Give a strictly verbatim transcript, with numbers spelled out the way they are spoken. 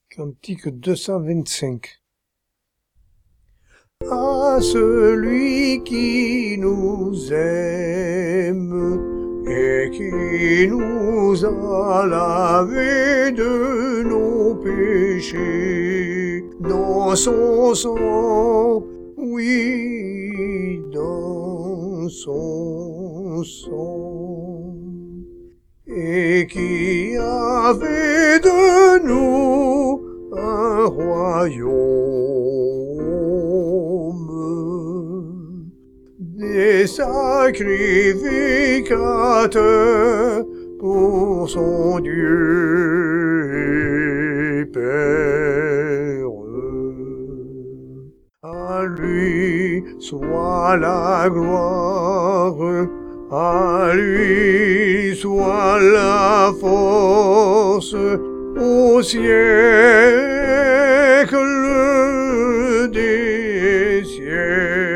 Cantique deux cent vingt-cinq. À celui qui nous aime et qui nous a lavé de nos péchés dans son sang, oui, dans son sang, et qui a fait de nous un royaume, des sacrificateurs pour son Dieu et Père. À lui soit la gloire, à lui soit la force, au siècle des siècles.